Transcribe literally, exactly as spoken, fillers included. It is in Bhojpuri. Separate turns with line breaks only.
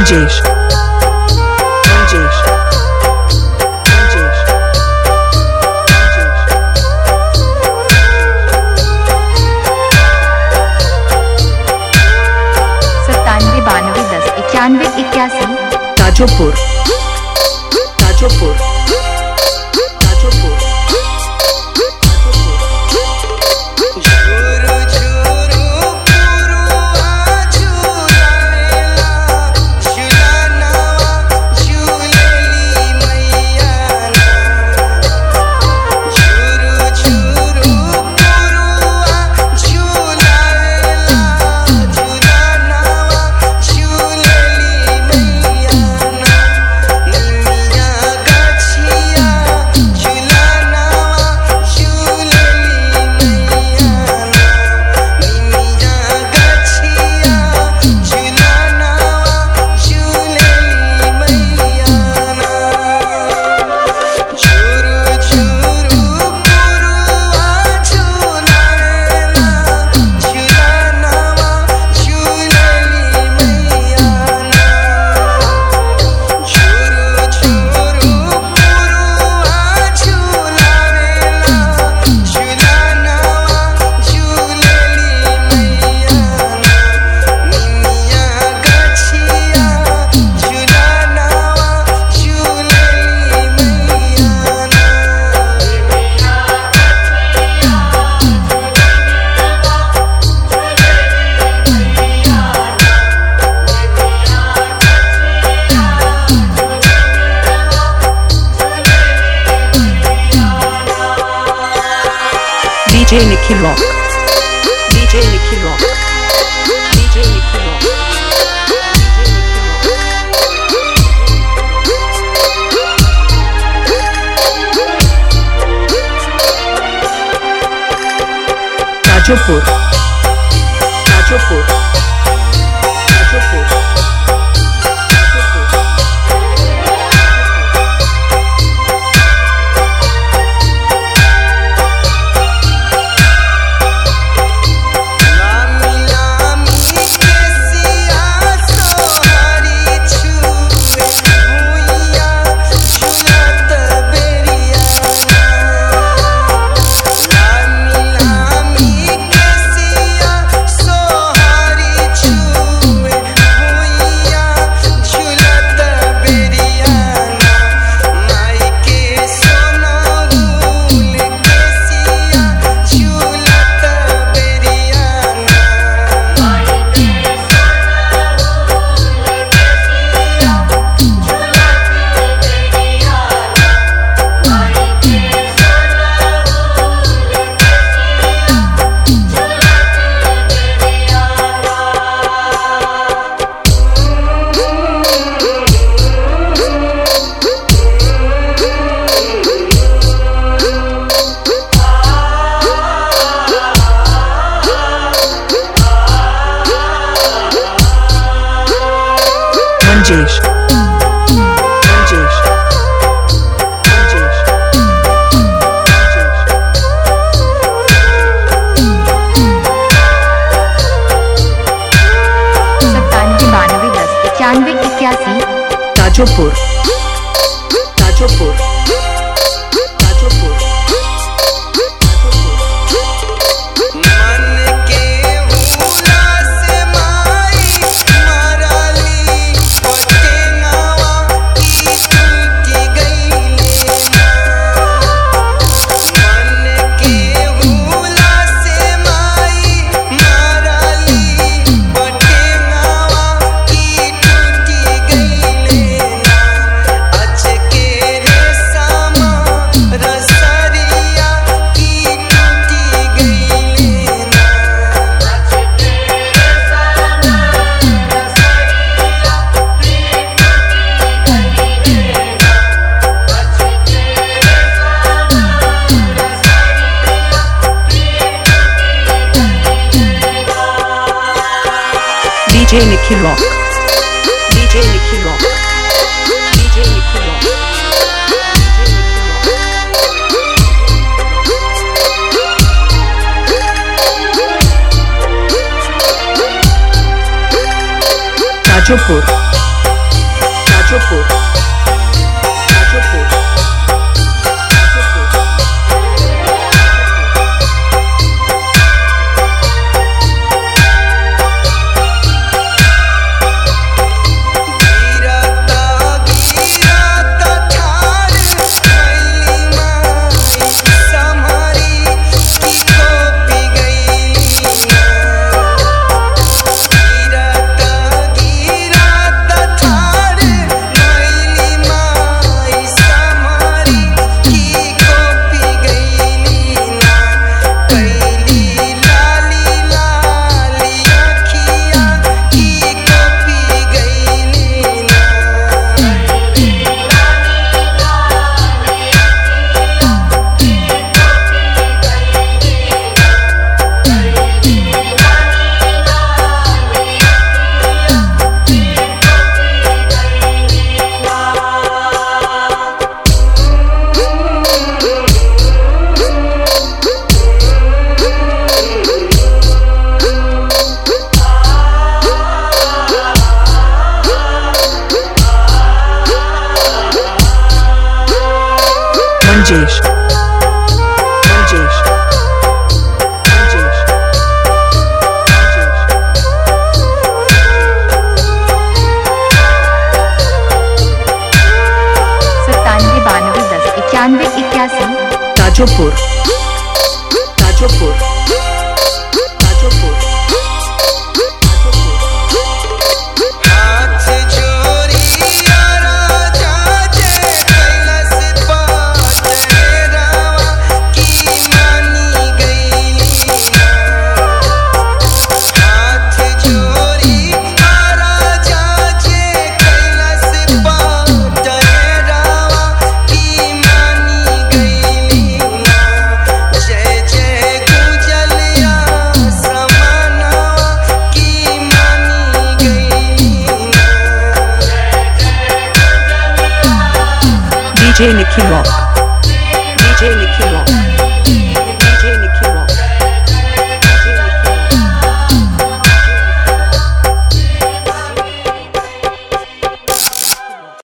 मंजेश मंजेश मंजेश
सत्तानवे बानवे दस इक्यानवे इक्यासी।
Tajopur Tajopur Tajopur D J Nikhil Rock D J Nikhil Rock D J Nikhil Rock Tajopur Tajopur Tajopur Manjesh Manjesh Manjesh
सत्तानवे बानवे दस इक्यानवे इक्यासी।
Tajopur Tajopur Tajopur D J Nikhil Rock D J Nikhil Rock D J Nikhil Rock Tajopur Tajopur, Tajopur, Tajopur. Manjesh, Manjesh, Manjesh,
सत्तानवे बानवे दस इक्यानवे इक्यासी।
Tajopur, Tajopur, Tajopur, Tajopur.
हाथ जोड़िया राजा जे कैलाश पाट रावा की मानी गईली ना। हाथ जोड़िया राजा जे कैलाश पाट रावा की मानी गईली ना। जय जय गुजलिया समानवा की मानी गईली ना।
D J Nicky Rock, D J Nicky Rock.